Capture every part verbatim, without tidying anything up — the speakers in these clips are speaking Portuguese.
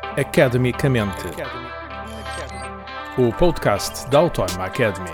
Academicamente, o podcast da Autónoma Academy.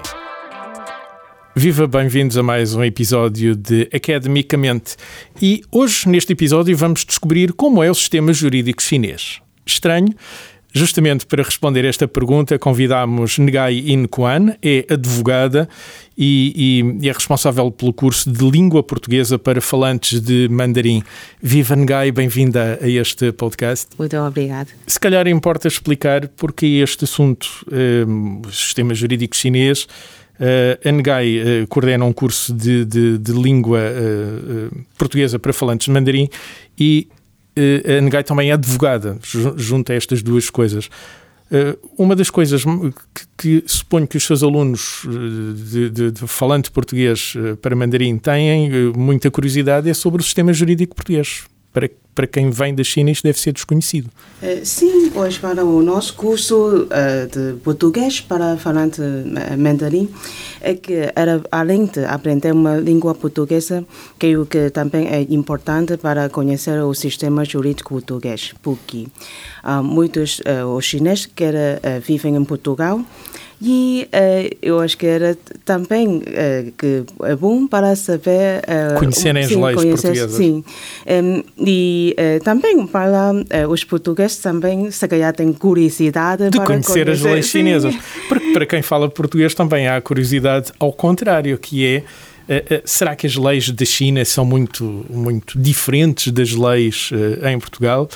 Viva, bem-vindos a mais um episódio de Academicamente. E hoje, neste episódio, vamos descobrir como é o sistema jurídico chinês. Estranho? Justamente para responder esta pergunta, convidámos Nguai In Quan, é advogada e, e é responsável pelo curso de Língua Portuguesa para falantes de mandarim. Viva, Nguai, bem-vinda a este podcast. Muito obrigada. Se calhar importa explicar porque este assunto, um, o sistema jurídico chinês. Uh, a Nguai uh, coordena um curso de, de, de língua uh, uh, portuguesa para falantes de mandarim e a Nguai também é advogada, junto a estas duas coisas. Uma das coisas que, que suponho que os seus alunos de, de, de falante português para mandarim têm muita curiosidade é sobre o sistema jurídico português. Para, para quem vem da China, isto deve ser desconhecido. Sim, pois para o nosso curso uh, de português para falante mandarim, é que era, além de aprender uma língua portuguesa, creio que também é importante para conhecer o sistema jurídico português, porque uh, muitos uh, os chineses que uh, vivem em Portugal. E uh, eu acho que era também uh, que é bom para saber... Uh, Conhecerem as sim, leis conhecer, portuguesas. Sim. Um, e uh, também para uh, os portugueses também, se calhar, têm curiosidade de para conhecer, conhecer as leis sim. chinesas. Porque para quem fala português também há curiosidade ao contrário, que é... Uh, uh, será que as leis da China são muito, muito diferentes das leis uh, em Portugal?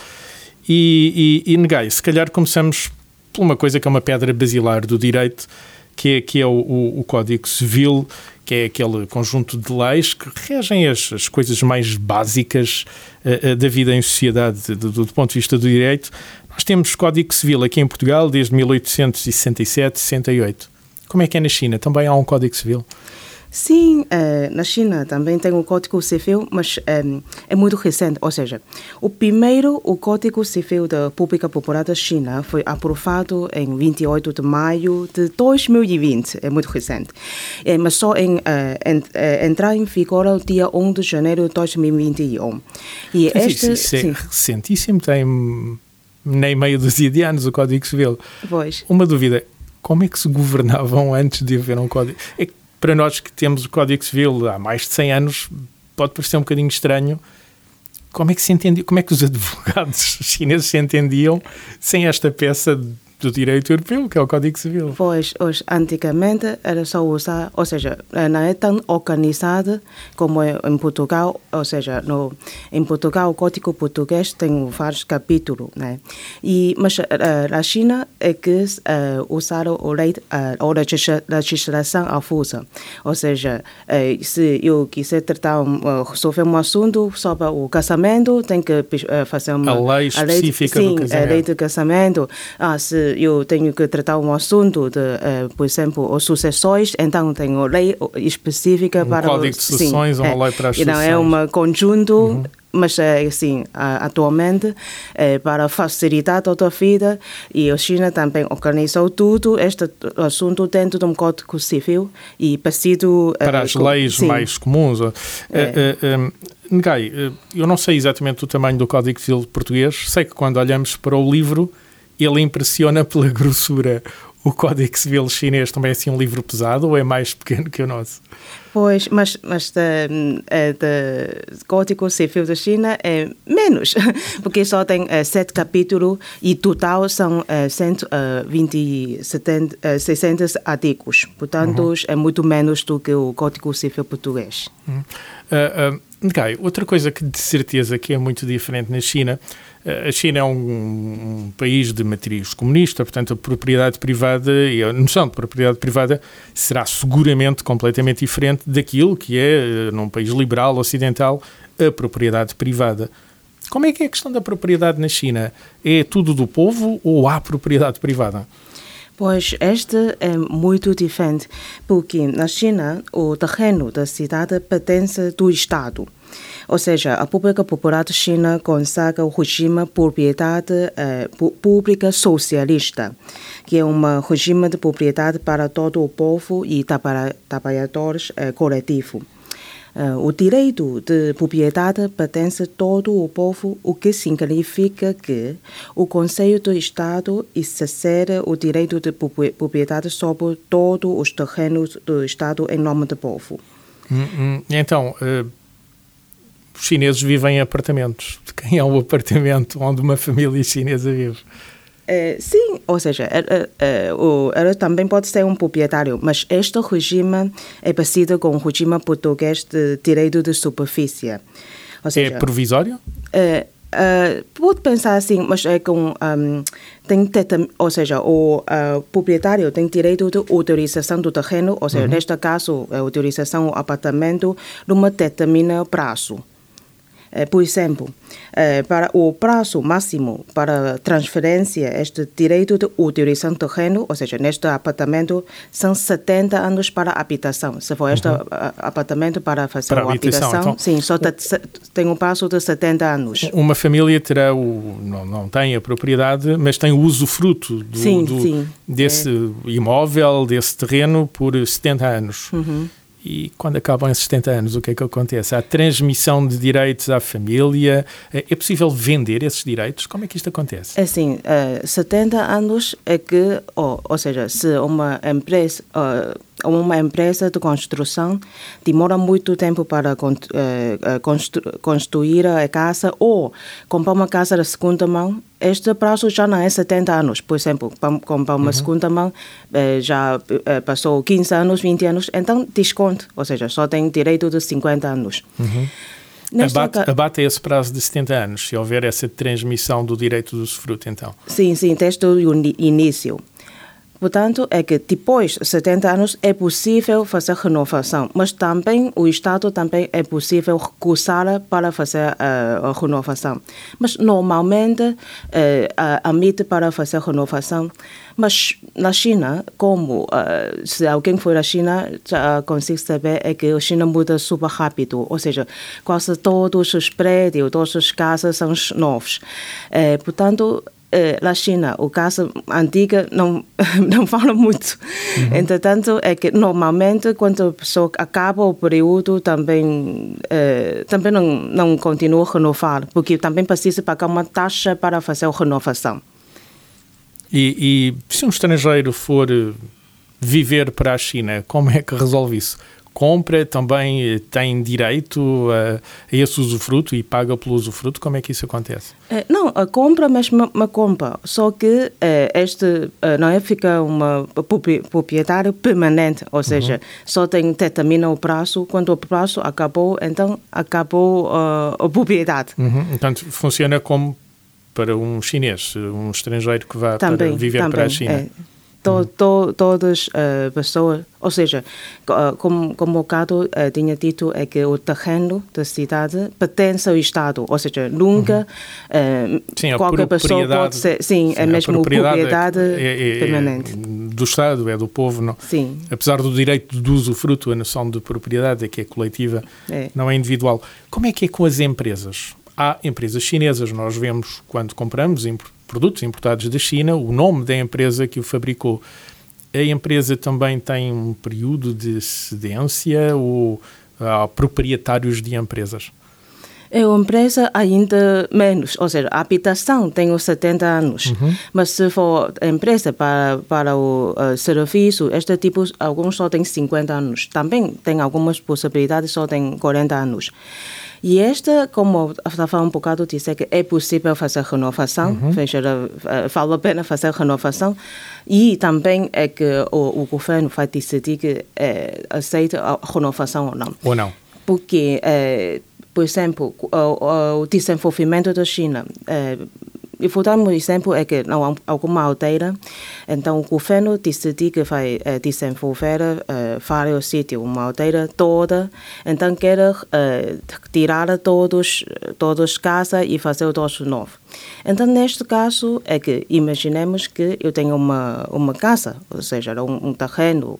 E, e, e Nguai, se calhar começamos por uma coisa que é uma pedra basilar do direito, que é, que é o, o, o Código Civil, que é aquele conjunto de leis que regem as, as coisas mais básicas uh, uh, da vida em sociedade do, do, do ponto de vista do direito. Nós temos Código Civil aqui em Portugal desde mil oitocentos e sessenta e sete, sessenta e oito. Como é que é na China? Também há um Código Civil? Sim, uh, na China também tem o Código Civil, mas um, é muito recente. Ou seja, o primeiro, o Código Civil da República Popular da China foi aprovado em vinte e oito de maio de dois mil e vinte. É muito recente. É, mas só em, uh, ent, uh, entrar em vigor no dia um de janeiro de dois mil e vinte e um. E mas este, isso, isso é sim. recentíssimo, tem nem meio dúzia de anos o Código Civil. Pois. Uma dúvida, como é que se governavam antes de haver um Código? É que para nós que temos o Código Civil há mais de cem anos, pode parecer um bocadinho estranho. Como é que se entendia, como é que os advogados chineses se entendiam sem esta peça do direito europeu, que é o Código Civil? Pois, hoje, antigamente era só usar, ou seja, não é tão organizada como é em Portugal, ou seja, no, em Portugal o Código Português tem vários capítulos, né? E, mas uh, na China é que uh, usaram a lei, uh, a legislação avulsa, ou seja, uh, se eu quiser tratar, um, uh, resolver um assunto sobre o casamento, tem que uh, fazer uma... A lei específica a lei, do sim, casamento. a lei do casamento. Ah, se eu tenho que tratar um assunto de, uh, por exemplo, as sucessões, então tenho lei específica um para... Um código de sucessões, sim, uma é, lei para as e não sucessões. É um conjunto, uhum. Mas assim, atualmente, para facilitar toda a vida, e a China também organizou tudo este assunto dentro de um Código Civil e parecido... Para as com, leis sim. mais comuns. É. Uh, uh, um, Nguai, eu não sei exatamente o tamanho do Código Civil português, sei que quando olhamos para o livro, ele impressiona pela grossura. O Código Civil chinês também é assim um livro pesado ou é mais pequeno que o nosso? Pois, mas, mas o Código Civil da China é menos, porque só tem uh, sete capítulos e total são uh, cento e vinte e sete, uh, seiscentos artigos. Portanto, uhum. é muito menos do que o Código Civil português. Uhum. Uh, uh, Nguai, outra coisa que de certeza que é muito diferente na China, uh, a China é um, um país de matriz comunista, portanto a propriedade privada e a noção de propriedade privada será seguramente completamente diferente daquilo que é, uh, num país liberal ocidental, a propriedade privada. Como é que é a questão da propriedade na China? É tudo do povo ou há propriedade privada? Pois este é muito diferente, porque na China o terreno da cidade pertence do Estado. Ou seja, a República Popular da China consagra o regime de propriedade eh, pública socialista, que é um regime de propriedade para todo o povo e trabalhadores eh, coletivo. Uh, o direito de propriedade pertence a todo o povo, o que significa que o Conselho do Estado exerce o direito de propriedade sobre todos os terrenos do Estado em nome do povo. Hum, hum. Então, uh, os chineses vivem em apartamentos. De quem é o apartamento onde uma família chinesa vive? É, sim, ou seja, ela, ela também pode ser um proprietário, mas este regime é parecido com o regime português de direito de superfície. Ou seja, é provisório? É, é, pode pensar assim, mas é com... Um, tem, ou seja, o uh, proprietário tem direito de utilização do terreno, ou seja, uhum. neste caso, a utilização do apartamento numa determinado prazo. Por exemplo, para o prazo máximo para transferência, este direito de utilização do terreno, ou seja, neste apartamento, são setenta anos para a habitação. Se for este uhum. apartamento para fazer para a habitação, habitação então, sim, só tem um prazo de setenta anos. Uma família terá o, não, não tem a propriedade, mas tem o usufruto do, sim, do, sim. desse é. imóvel, desse terreno, por setenta anos. Uhum. E quando acabam esses setenta anos, o que é que acontece? Há transmissão de direitos à família? É possível vender esses direitos? Como é que isto acontece? É assim, uh, setenta anos é que, ou, ou seja, se uma empresa... Uh, uma empresa de construção demora muito tempo para constru- construir a casa ou comprar uma casa de segunda mão, este prazo já não é setenta anos. Por exemplo, comprar uma uhum. segunda mão já passou quinze anos, vinte anos, então desconto, ou seja, só tem direito de cinquenta anos. Uhum. Abate, ca... abate esse prazo de setenta anos, se houver essa transmissão do direito do usufruto, então? Sim, sim, desde o início. Portanto, é que depois de setenta anos é possível fazer renovação, mas também o Estado também é possível recusar para fazer uh, a renovação. Mas normalmente uh, admite para fazer renovação. Mas na China, como uh, se alguém for à China, já consigo saber é que a China muda super rápido, ou seja, quase todos os prédios, todas as casas são novos. Uh, portanto, na China, o caso antigo não, não fala muito. Uhum. Entretanto, é que normalmente, quando a pessoa acaba o período, também, eh, também não, não continua a renovar, porque também precisa pagar uma taxa para fazer a renovação. E, e se um estrangeiro for viver para a China, como é que resolve isso? Compra, também tem direito a, a esse usufruto e paga pelo usufruto? Como é que isso acontece? É, não, a compra mesmo uma compra, só que é, este é, não é fica uma proprietário permanente, ou seja, uhum. só tem, determina o prazo, quando o prazo acabou, então acabou uh, a propriedade. Uhum. Portanto, funciona como para um chinês, um estrangeiro que vá também, para viver também, para a China. É. To, to, todas as uh, pessoas, ou seja, uh, como, como o Cado uh, tinha dito, é que o terreno da cidade pertence ao Estado, ou seja, nunca uhum. uh, sim, qualquer pessoa pode ser, sim, sim é mesmo propriedade, propriedade é, é, permanente. É do Estado, é do povo, não? Sim. Apesar do direito do usufruto, a noção de propriedade é que é coletiva, é. não é individual. Como é que é com as empresas? Há empresas chinesas, nós vemos quando compramos produtos importados da China, o nome da empresa que o fabricou. A empresa também tem um período de cedência ou há proprietários de empresas? É uma empresa ainda menos, ou seja, a habitação tem os setenta anos, uhum. mas se for a empresa para, para o uh, serviço, este tipo, alguns só tem cinquenta anos. Também tem algumas possibilidades, só tem quarenta anos. E esta, como estava um bocado dizer que é possível fazer renovação, uhum. veja, vale a pena fazer renovação, e também é que o, o governo vai decidir que é, aceita a renovação ou não. Ou não. Porque, é, por exemplo, o, o desenvolvimento da China, é, e vou dar um exemplo, é que não há alguma aldeia, então o governo decidiu que vai é, desenvolver é, vários sítios, uma aldeia toda, então quer é, tirar todos, todas as casas e fazer todos novo. Então, neste caso, é que imaginemos que eu tenho uma, uma casa, ou seja, um, um terreno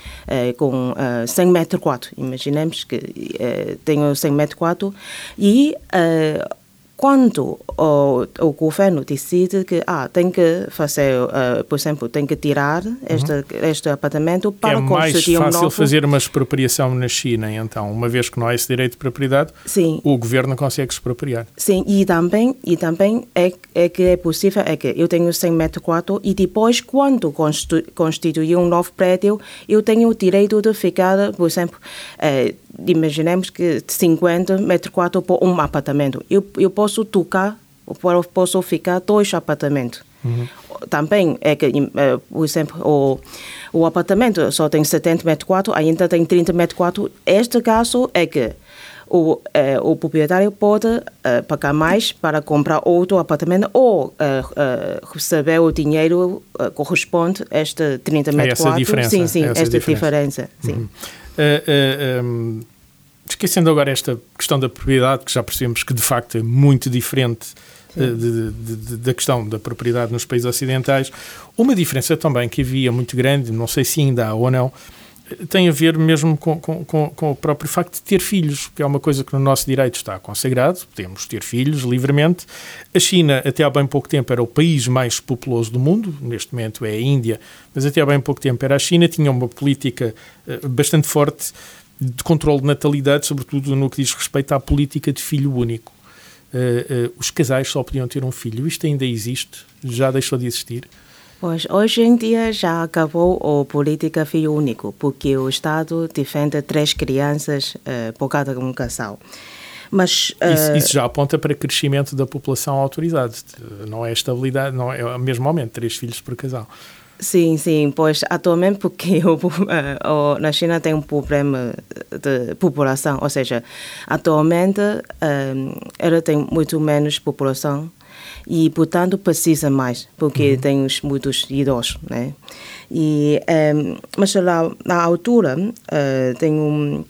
É, com uh, cem metros quadrados. Imaginemos que uh, tenho cem metros quadrados e uh, quando o, o governo decide que ah, tem que fazer, uh, por exemplo, tem que tirar este, uhum. este apartamento para é construir um novo... É mais fácil fazer uma expropriação na China, então, uma vez que não há esse direito de propriedade, Sim. o governo consegue expropriar. Sim, e também, e também é, é que é possível, é que eu tenho cem metros quadrados e depois, quando constitu, constituir um novo prédio, eu tenho o direito de ficar, por exemplo, eh, imaginemos que cinquenta metros quadrados por um apartamento. Eu, eu posso tocar, eu posso ficar dois apartamentos. Uhum. Também é que, por exemplo, o, o apartamento só tem setenta metros quadrados, ainda tem trinta metros quadrados. Este caso é que o, eh, o proprietário pode eh, pagar mais para comprar outro apartamento ou eh, eh, receber o dinheiro eh, corresponde a este trinta metros quadrados. Diferença, sim, sim, essa esta diferença. diferença. Sim. Uhum. Uh, uh, um, esquecendo agora esta questão da propriedade, que já percebemos que de facto é muito diferente uh, de, de, de, da questão da propriedade nos países ocidentais, uma diferença também que havia muito grande, não sei se ainda há ou não, tem a ver mesmo com, com, com o próprio facto de ter filhos, que é uma coisa que no nosso direito está consagrado, podemos ter filhos livremente. A China, até há bem pouco tempo, era o país mais populoso do mundo, neste momento é a Índia, mas até há bem pouco tempo era a China, tinha uma política uh, bastante forte de controle de natalidade, sobretudo no que diz respeito à política de filho único. Uh, uh, os casais só podiam ter um filho. Isto ainda existe? Já deixou de existir? Pois, hoje em dia já acabou a política filho único, porque o Estado defende três crianças uh, por cada um casal. Mas, uh, isso, isso já aponta para crescimento da população autorizada, não é estabilidade, não é o mesmo aumento, três filhos por casal. Sim, sim, pois atualmente porque o, uh, na China tem um problema de população, ou seja, atualmente uh, ela tem muito menos população e, portanto, precisa mais, porque uhum. tem os, muitos idosos, né? E, um, mas lá, na altura, uh, tem um...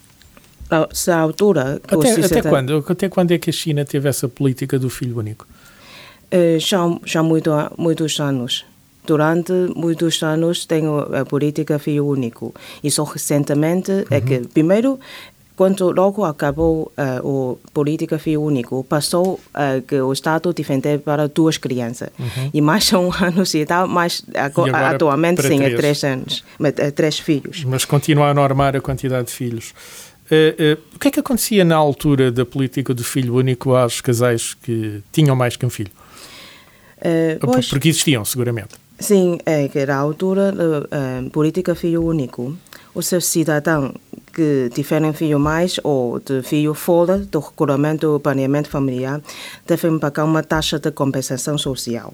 A altura... Até, até, quando, até quando é que a China teve essa política do filho único? Uh, já já muito, muitos anos. Durante muitos anos tem a política filho único. E só recentemente uhum. é que, primeiro... Quando logo acabou uh, a política filho único, passou uh, que o Estado defender para duas crianças. Uhum. E mais um ano e tal, mas agora, atualmente sim, três. é três anos, é três filhos. Mas continua a normar a quantidade de filhos. Uh, uh, o que é que acontecia na altura da política do filho único aos casais que tinham mais que um filho? Uh, pois, Porque existiam, seguramente. Sim, é que na altura da uh, política filho único, os seus cidadãos que tiverem filho mais ou de filho fora do regulamento do planeamento familiar devem pagar uma taxa de compensação social.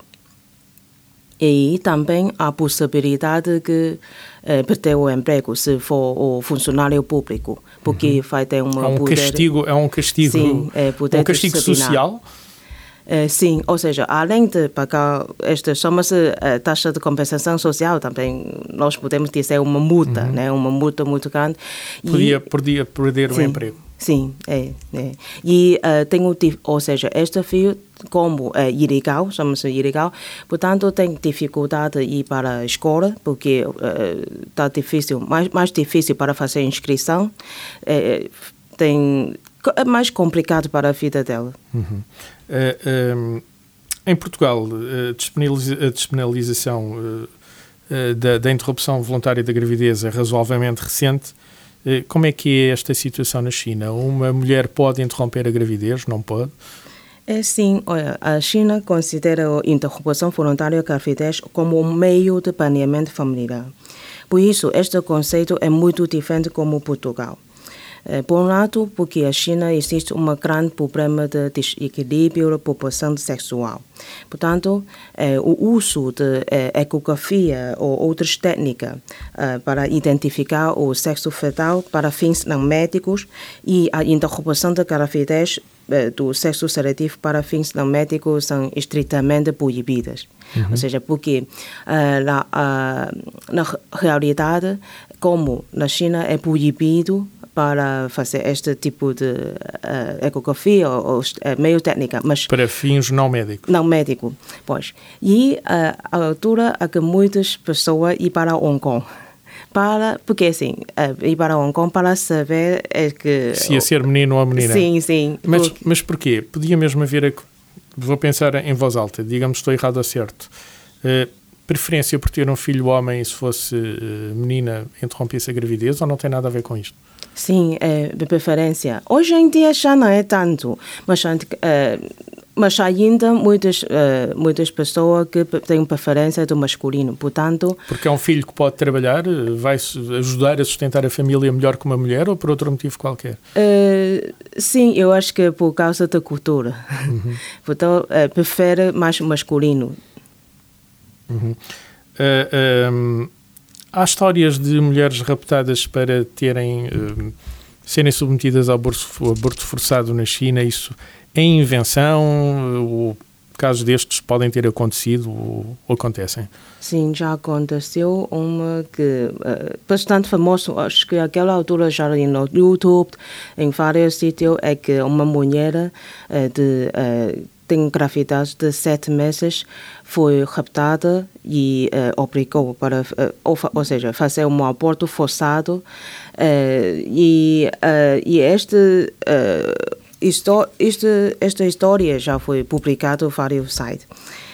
E também há a possibilidade de eh, perder o emprego se for o funcionário público, porque uhum. vai ter uma... É um poder, castigo, é um castigo, sim, é poder um castigo social? Uh, sim, ou seja, além de pagar esta chama-se uh, taxa de compensação social, também nós podemos dizer uma multa, uhum. né? Uma multa muito grande. Podia, e, podia perder sim, o emprego. Sim, é. é. E uh, tem o, ou seja, este filho, como é ilegal, chama-se ilegal, portanto tem dificuldade de ir para a escola, porque está uh, difícil, mais, mais difícil para fazer inscrição, uh, tem... é mais complicado para a vida dela. Uhum. Uh, um, em Portugal, a, despenaliza- a despenalização uh, uh, da, da interrupção voluntária da gravidez é razoavelmente recente. Uh, como é que é esta situação na China? Uma mulher pode interromper a gravidez? Não pode? É sim. Olha, a China considera a interrupção voluntária da gravidez como um meio de planeamento familiar. Por isso, este conceito é muito diferente como Portugal. Por um lado, porque a China existe um grande problema de desequilíbrio da população sexual. Portanto, eh, o uso de eh, ecografia ou outras técnicas eh, para identificar o sexo fetal para fins não médicos e a interrupção da gravidez eh, do sexo seletivo para fins não médicos são estritamente proibidas. Uhum. Ou seja, porque eh, na, a, na realidade, como na China é proibido para fazer este tipo de uh, ecografia ou, ou uh, meio técnica, mas para fins não médicos. Não médico, pois. E uh, a altura a que muitas pessoas ir para Hong Kong, para, porque assim, ir para Hong Kong para saber é que... Se ia ser menino ou menina. Sim, sim. Mas, porque... mas porquê? Podia mesmo haver, a, vou pensar em voz alta, digamos estou errado ou certo, uh, preferência por ter um filho homem e se fosse uh, menina interrompia-se a gravidez ou não tem nada a ver com isto? Sim, é de preferência. Hoje em dia já não é tanto, mas, uh, mas ainda muitas, uh, muitas pessoas que têm preferência do masculino, portanto... Porque é um filho que pode trabalhar, vai ajudar a sustentar a família melhor que uma mulher ou por outro motivo qualquer? Uh, sim, eu acho que por causa da cultura. Uhum. Portanto, uh, prefere mais masculino. Uhum. Uh, um... Há histórias de mulheres raptadas para terem, uh, serem submetidas ao aborto, aborto forçado na China. Isso é invenção? Ou casos destes podem ter acontecido ou, ou acontecem? Sim, já aconteceu uma que uh, bastante famosa, acho que naquela altura já no YouTube, em vários sítios, é que uma mulher uh, de... Uh, tem gravidade de sete meses, foi raptada e uh, obrigou para, uh, ou, ou seja, fazer um aborto forçado. Uh, e, uh, e este, uh, isto, este, esta história já foi publicada em vários sites.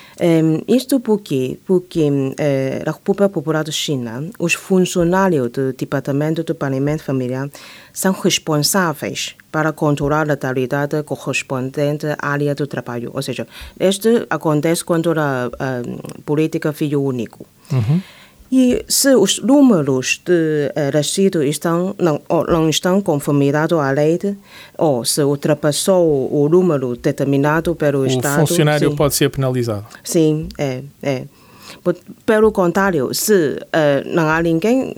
Um, isto porque, porque uh, na República Popular da China, os funcionários do Departamento do Planeamento Familiar são responsáveis para controlar a natalidade correspondente à área do trabalho. Ou seja, este acontece quando a, a política filho único. Uhum. E se os números de uh, nascidos estão, não, não estão conformados à lei, ou se ultrapassou o número determinado pelo o Estado... O funcionário sim. pode ser penalizado. Sim, é. é. Pelo contrário, se uh, não há ninguém...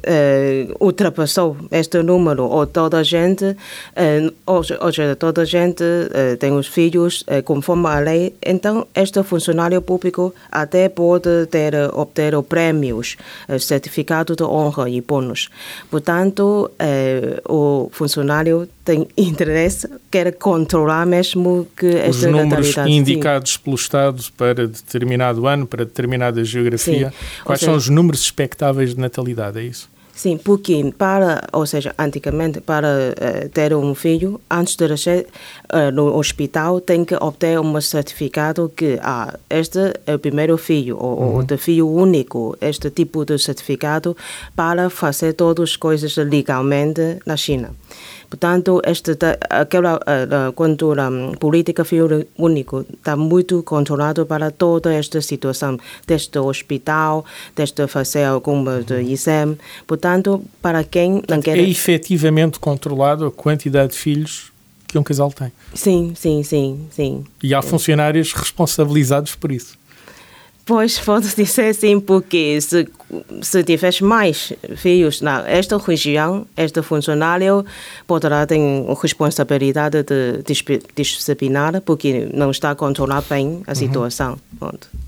Uh, ultrapassou este número, ou toda a gente, uh, ou, ou seja, toda a gente uh, tem os filhos uh, conforme a lei, então este funcionário público até pode ter, obter prémios, uh, certificado de honra e bônus. Portanto, uh, o funcionário tem interesse, quer controlar mesmo que esta natalidade... Os números indicados sim. pelo Estado para determinado ano, para determinada geografia, sim. quais seja, são os números expectáveis de natalidade, é isso? Sim, porque para, ou seja, antigamente, para uh, ter um filho, antes de nascer uh, no hospital, tem que obter um certificado que ah, este é o primeiro filho, ou, uhum. ou de filho único, este tipo de certificado para fazer todas as coisas legalmente na China. Portanto, este, aquela, quando a política filho único está muito controlado para toda esta situação, desde o hospital, desde fazer alguma de exame. Portanto, para quem não quer... É efetivamente controlado a quantidade de filhos que um casal tem. Sim, sim, sim, sim. E há funcionários responsabilizados por isso. Pois, pode dizer sim, porque se, se tiveres mais filhos nesta região, este funcionário poderá ter responsabilidade de disciplinar, porque não está a controlar bem a situação. Uhum.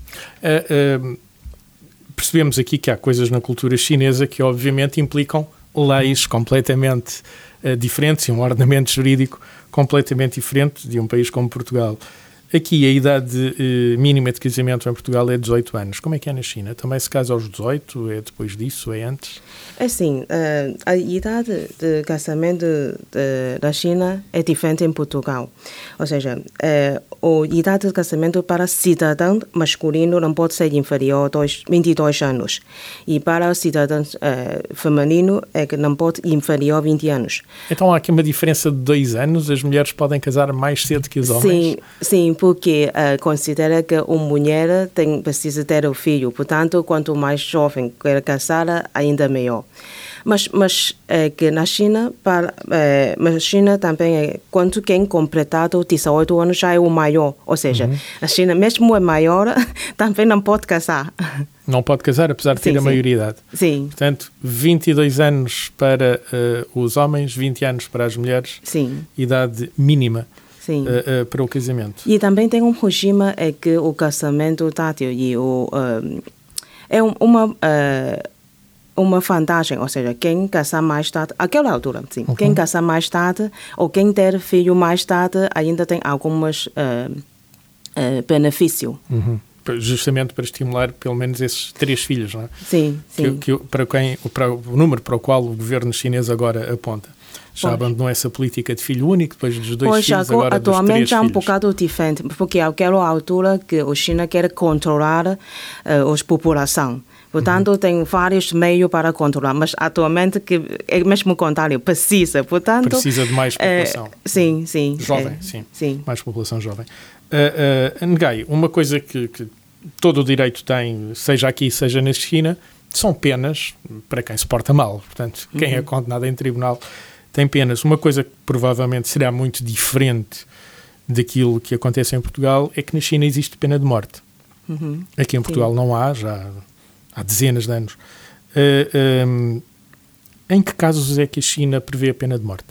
Uh, uh, percebemos aqui que há coisas na cultura chinesa que obviamente implicam leis completamente uh, diferentes e um ordenamento jurídico completamente diferente de um país como Portugal. Aqui a idade eh, mínima de casamento em Portugal é dezoito anos. Como é que é na China? Também se casa aos dezoito? É depois disso? É antes? Assim, uh, a idade de casamento de, da China é diferente em Portugal. Ou seja, uh, a idade de casamento para cidadão masculino não pode ser inferior a vinte e dois anos. E para cidadão uh, feminino é que não pode inferior a vinte anos. Então há aqui uma diferença de dois anos? As mulheres podem casar mais cedo que os homens? Sim, sim, porque uh, considera que uma mulher tem, precisa ter o filho. Portanto, quanto mais jovem quer casar, ainda melhor. Mas, mas é que na China, para, é, mas na China também é quando quem completado dezoito anos já é o maior. Ou seja, uhum. a China mesmo é maior, também não pode casar. Não pode casar, apesar de ter sim, a maioridade. Sim. Portanto, vinte e dois anos para uh, os homens, vinte anos para as mulheres. Sim. Idade mínima. Sim. Uh, uh, para o casamento. E também tem um regime é que o casamento tátil e o, uh, é uma, uh, uma vantagem, ou seja, quem casar mais tarde, àquela altura, sim, uhum. quem casar mais tarde ou quem ter filho mais tarde ainda tem alguns uh, uh, benefícios. Uhum. justamente para estimular pelo menos esses três filhos, não é? Sim, sim. Que, que, para, quem, para o número para o qual o governo chinês agora aponta. Já pois. abandonou essa política de filho único, depois dos dois pois, filhos, agora dos três filhos. Atualmente é um bocado diferente, porque àquela altura que a China quer controlar uh, a população. Portanto, uhum. tem vários meios para controlar, mas atualmente que é mesmo o contrário, precisa. Portanto, precisa de mais população. Uh, sim, sim. Jovem, é, sim. sim. Mais população jovem. Uh, uh, Ngai, uma coisa que, que todo o direito tem, seja aqui, seja na China, são penas para quem se porta mal. Portanto, quem uhum. é condenado em tribunal tem penas. Uma coisa que provavelmente será muito diferente daquilo que acontece em Portugal é que na China existe pena de morte. Uhum. Aqui em Portugal sim. não há, já há dezenas de anos. Uh, um, em que casos é que a China prevê a pena de morte?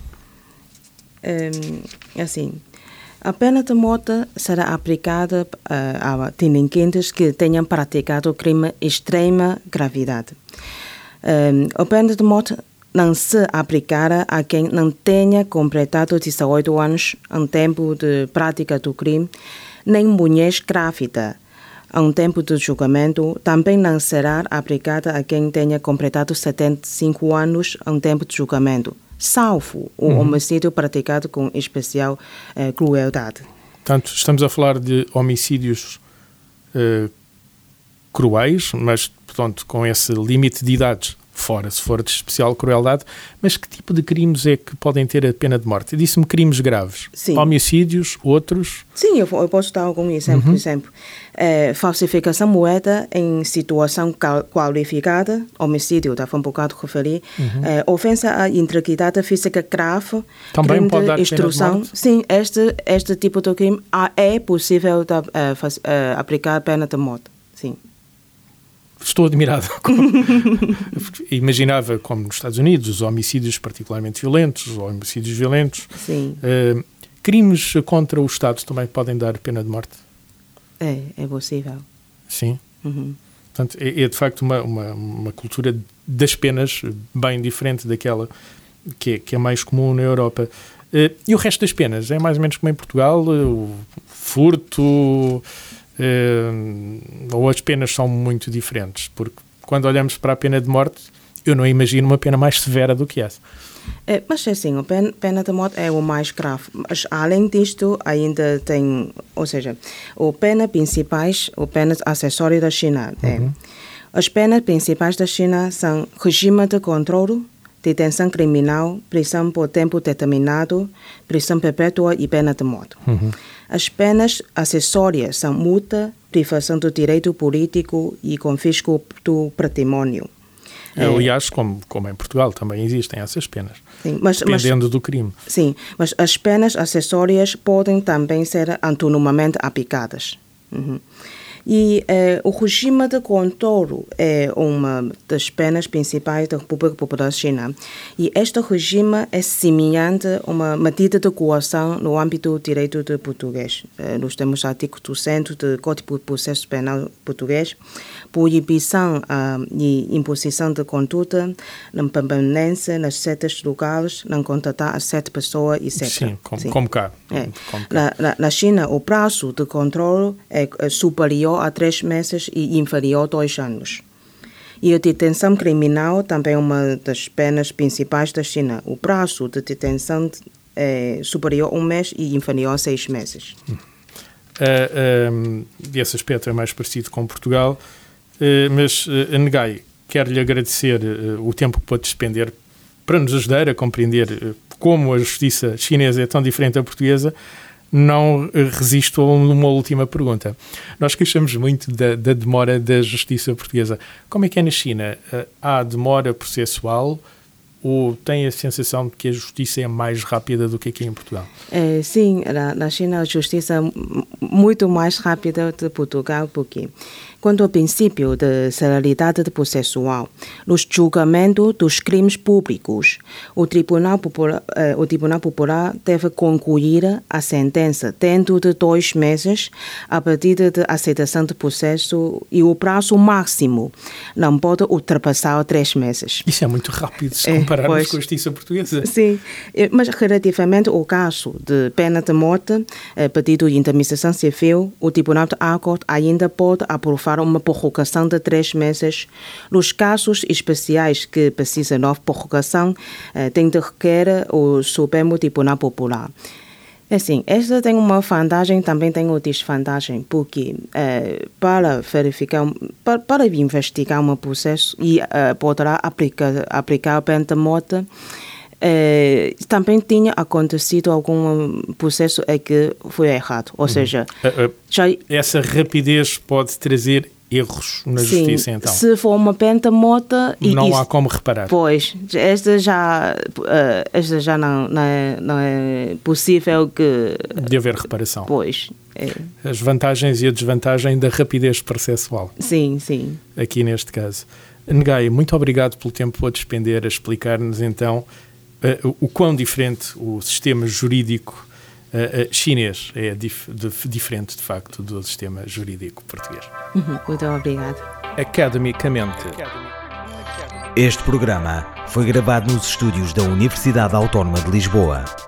Um, assim, a pena de morte será aplicada uh, a delinquentes que tenham praticado crime de extrema gravidade. Um, a pena de morte não se aplicará a quem não tenha completado dezoito anos em tempo de prática do crime, nem mulheres grávidas em tempo de julgamento. Também não será aplicada a quem tenha completado setenta e cinco anos em tempo de julgamento, salvo o uhum. homicídio praticado com especial eh, crueldade. Portanto, estamos a falar de homicídios eh, cruéis, mas, portanto, com esse limite de idades fora, se for de especial crueldade, mas que tipo de crimes é que podem ter a pena de morte? Disse-me crimes graves. Sim. Homicídios, outros? Sim, eu, eu posso dar algum exemplo. Uhum. Por exemplo, é, falsificação de moeda em situação qualificada, homicídio, estava um bocado a referir, uhum. é, ofensa à integridade física grave, também crime pode de dar extrusão. Pena de morte? Sim, este, este tipo de crime é possível da, é, faz, é, aplicar pena de morte. Sim. Estou admirado. Imaginava, como nos Estados Unidos, os homicídios particularmente violentos, os homicídios violentos. Sim. Uh, crimes contra o Estado também podem dar pena de morte? É, é possível. Sim. Uhum. Portanto, é, é de facto uma, uma, uma cultura das penas bem diferente daquela que é, que é mais comum na Europa. Uh, e o resto das penas? É mais ou menos como em Portugal? O furto... Uh, ou as penas são muito diferentes, porque quando olhamos para a pena de morte, eu não imagino uma pena mais severa do que essa. É, mas assim, a pena, pena de morte é o mais grave, mas além disto ainda tem, ou seja, as penas principais, as penas acessórias da China. Uhum. É. As penas principais da China são regime de controle, detenção criminal, prisão por tempo determinado, prisão perpétua e pena de morte. Uhum. As penas acessórias são multa, privação do direito político e confisco do património. Aliás, como, como em Portugal, também existem essas penas, sim, mas, dependendo mas, do crime. Sim, mas as penas acessórias podem também ser autonomamente aplicadas. Uhum. E eh, o regime de controle é uma das penas principais da República Popular da China. E este regime é semelhante a uma medida de coação no âmbito do direito de português. Eh, nós temos o artigo duzentos do Código de Processo Penal português, proibição ah, e imposição de conduta, não permanência nas sedes lugares, não contratar a sete pessoas, etcétera. Sim, como, Sim. como cá. É. Como cá. Na, na, na China, o prazo de controle é, é superior a três meses e inferior a dois anos. E a detenção criminal também é uma das penas principais da China. O prazo de detenção é superior a um mês e inferior a seis meses. Hum. Uh, um, esse aspecto é mais parecido com Portugal, uh, mas, uh, Ngai, quero-lhe agradecer uh, o tempo que pôde despender para nos ajudar a compreender uh, como a justiça chinesa é tão diferente da portuguesa. Não resisto a uma última pergunta. Nós queixamos muito da, da demora da justiça portuguesa. Como é que é na China? Há demora processual ou tem a sensação de que a justiça é mais rápida do que aqui em Portugal? É, sim, na, na China a justiça é muito mais rápida de Portugal, porque quanto ao princípio de celeridade processual, nos julgamentos dos crimes públicos, o Tribunal Popular, eh, o Tribunal Popular deve concluir a sentença dentro de dois meses a partir de aceitação do processo e o prazo máximo não pode ultrapassar três meses. Isso é muito rápido se compararmos é, com a justiça portuguesa. Sim, mas relativamente ao caso de pena de morte, eh, pedido de indemnização civil, o Tribunal de Acordo ainda pode aprovar uma prorrogação de três meses. Nos casos especiais que precisam de nova prorrogação, eh, tem de requerer o Supremo Tribunal Popular. Assim, esta tem uma vantagem, também tem uma desvantagem, porque eh, para verificar, para, para investigar um processo e eh, poderá aplicar, aplicar a pena de morte, eh, também tinha acontecido algum processo em que foi errado, ou uhum. seja... Uh, uh, já... Essa rapidez pode trazer erros na Sim, justiça, então. Se for uma pena de morte... Não isso, há como reparar. Pois, esta já, uh, esta já não, não, é, não é possível que... De haver reparação. Pois. É. As vantagens e a desvantagem da rapidez processual. Sim, sim. Aqui neste caso. Ngai, muito obrigado pelo tempo a despender a explicar-nos, então, uh, o quão diferente o sistema jurídico Uh, uh, chinês é dif- de, diferente, de facto, do sistema jurídico português. Uhum, muito obrigado. Academicamente. Este programa foi gravado nos estúdios da Universidade Autónoma de Lisboa.